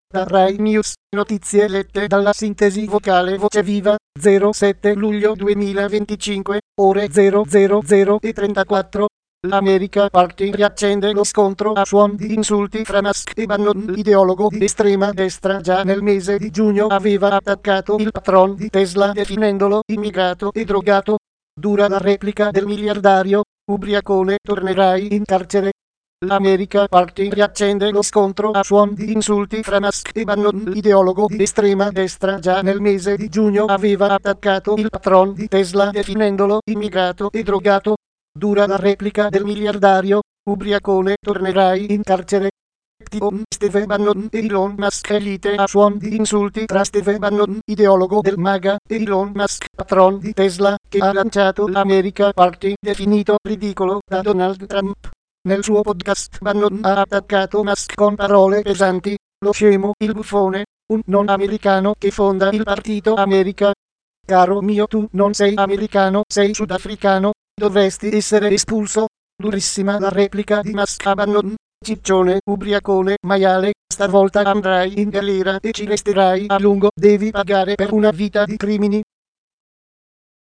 Da Rai News, notizie lette dalla sintesi vocale Voce Viva, 07 luglio 2025, ore 000:34. L'America Party riaccende lo scontro a suon di insulti fra Musk e Bannon. L'ideologo di estrema destra già nel mese di giugno aveva attaccato il patron di Tesla definendolo immigrato e drogato. Dura la replica del miliardario, ubriacone tornerai in carcere. L'America Party riaccende lo scontro a suon di insulti fra Musk e Bannon. L'ideologo di estrema destra già nel mese di giugno aveva attaccato il patron di Tesla definendolo immigrato e drogato. Dura la replica del miliardario, ubriacone tornerai in carcere. Steve Bannon e Elon Musk. Lite a suon di insulti tra Steve Bannon, ideologo del MAGA, e Elon Musk, patron di Tesla, che ha lanciato l'America Party, definito ridicolo da Donald Trump. Nel suo podcast Bannon ha attaccato Musk con parole pesanti: lo scemo, il buffone, un non americano che fonda il partito America. Caro mio, tu non sei americano, sei sudafricano, dovresti essere espulso. Durissima la replica di Musk a Bannon. Ciccione, ubriacone, maiale, stavolta andrai in galera e ci resterai a lungo, devi pagare per una vita di crimini.